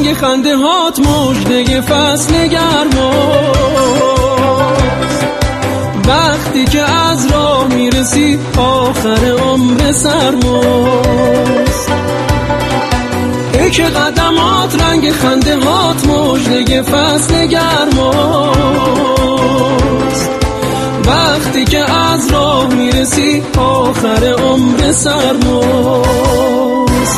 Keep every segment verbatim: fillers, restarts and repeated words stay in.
رنگ خنده هات مژده فصل گرماست. وقتی که از راه میرسی آخر عمر سرماست. ای که قدمات رنگ خنده هات مژده فصل گرماست. وقتی که از راه میرسی آخر عمر سرماست.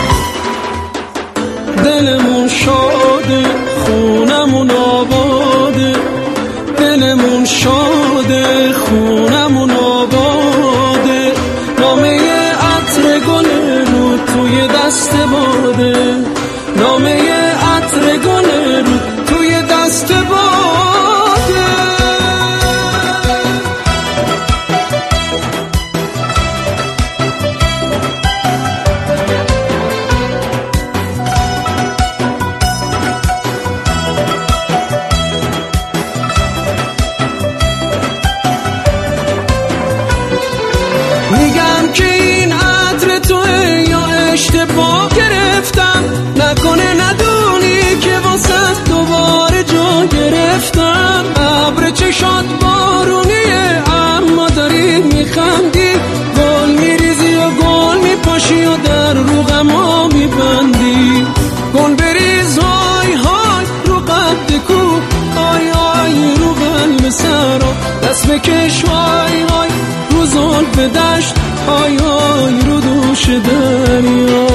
دلمون شاده خونمون آباده، دلمون شاده خونمون آباده. نامه عطر گل رو توی دست باده، نامه عطر گل رو توی دست باده. میگم که این عطر توه یا اشتباه گرفتم، نکنه ندونی که واسه دوباره جا گرفتم. ابر چشات بارونیه اما داری میخندی، گل میریزی و گل میپاشی و در رو غما میبندی. گل بریز های های رو قد کو، های های رو قلب سرا. دست بکش های های رو زلف دشت، های های رو دوش دریا.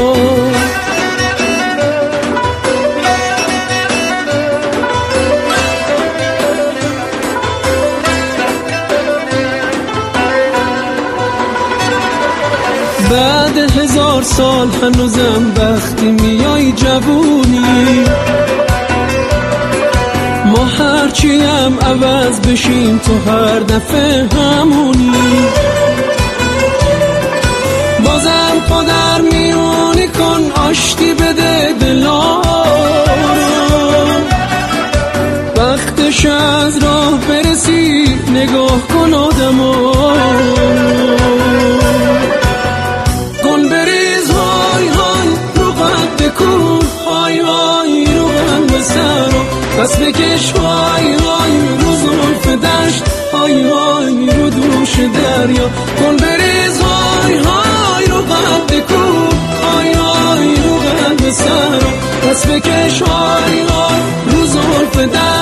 بعد هزار سال هنوزم وقتی میای جوونی، ما هرچی هم عوض بشیم تو هر دفعه همونی. بازم پادر میونی کن آشتی بده دلا، وقتش از راه برسی نگاه کن آدما. گل بریز های های رو قد کو، های های رو قلب سرا. دست بکش های های رو زلف دشت، های های رو دوش دریا. گل بریز های های رو قد کو، های های رو قلب سرا. دست بکش های های رو زلف دشت.